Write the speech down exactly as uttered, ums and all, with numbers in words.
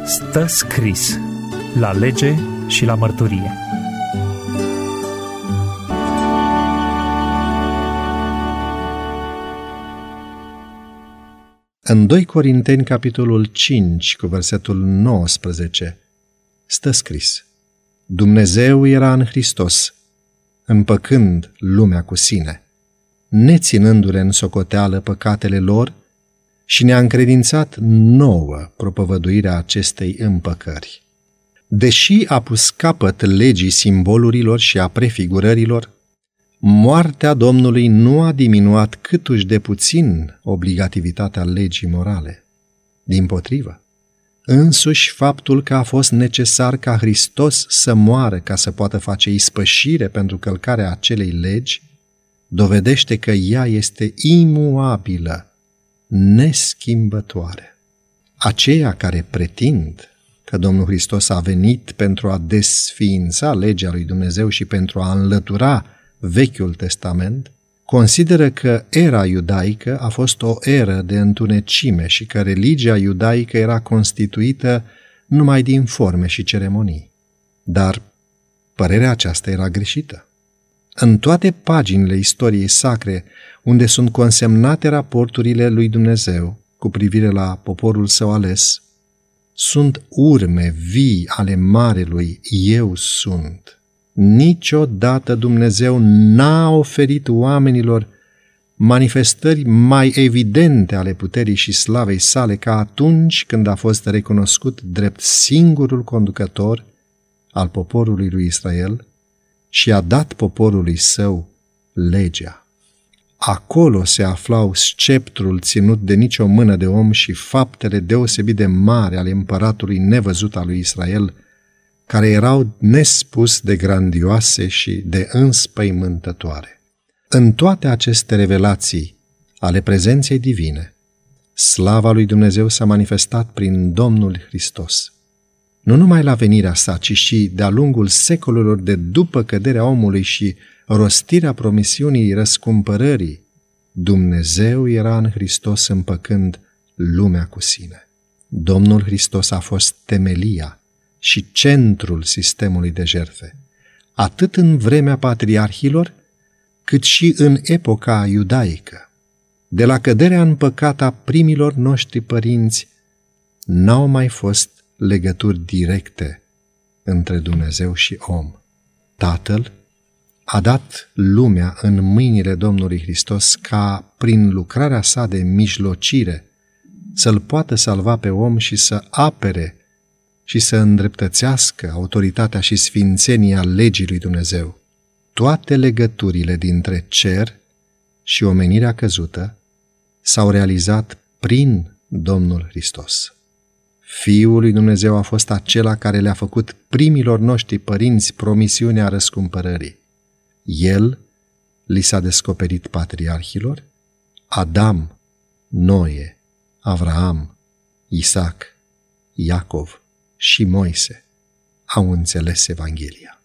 Stă scris la lege și la mărturie. În doi Corinteni, capitolul cinci, cu versetul nouăsprezece, stă scris: Dumnezeu era în Hristos, împăcând lumea cu sine, neținându-le în socoteală păcatele lor, și ne-a încredințat nouă propovăduirea acestei împăcări. Deși a pus capăt legii simbolurilor și a prefigurărilor, moartea Domnului nu a diminuat câtuși de puțin obligativitatea legii morale. Dimpotrivă, însuși faptul că a fost necesar ca Hristos să moară ca să poată face ispășire pentru călcarea acelei legi, dovedește că ea este imuabilă, neschimbătoare. Aceia care pretind că Domnul Hristos a venit pentru a desființa legea lui Dumnezeu și pentru a înlătura Vechiul Testament, consideră că era iudaică a fost o eră de întunecime și că religia iudaică era constituită numai din forme și ceremonii. Dar părerea aceasta era greșită. În toate paginile istoriei sacre, unde sunt consemnate raporturile lui Dumnezeu cu privire la poporul său ales, sunt urme vii ale marelui Eu Sunt. Niciodată Dumnezeu n-a oferit oamenilor manifestări mai evidente ale puterii și slavei sale ca atunci când a fost recunoscut drept singurul conducător al poporului lui Israel și a dat poporului său legea. Acolo se aflau sceptrul ținut de nicio mână de om și faptele deosebit de mari ale împăratului nevăzut al lui Israel, care erau nespus de grandioase și de înspăimântătoare. În toate aceste revelații ale prezenței divine, slava lui Dumnezeu s-a manifestat prin Domnul Hristos. Nu numai la venirea sa, ci și de-a lungul secolelor de după căderea omului și rostirea promisiunii răscumpărării, Dumnezeu era în Hristos împăcând lumea cu sine. Domnul Hristos a fost temelia și centrul sistemului de jertfe, atât în vremea patriarhilor, cât și în epoca iudaică. De la căderea în păcat a primilor noștri părinți, n-au mai fost legături directe între Dumnezeu și om. Tatăl a dat lumea în mâinile Domnului Hristos ca, prin lucrarea sa de mijlocire, să-l poată salva pe om și să apere și să îndreptățească autoritatea și sfințenia legii lui Dumnezeu. Toate legăturile dintre cer și omenirea căzută s-au realizat prin Domnul Hristos. Fiul lui Dumnezeu a fost acela care le-a făcut primilor noștri părinți promisiunea răscumpărării. El li s-a descoperit patriarhilor, Adam, Noe, Avraam, Isaac, Iacov și Moise au înțeles Evanghelia.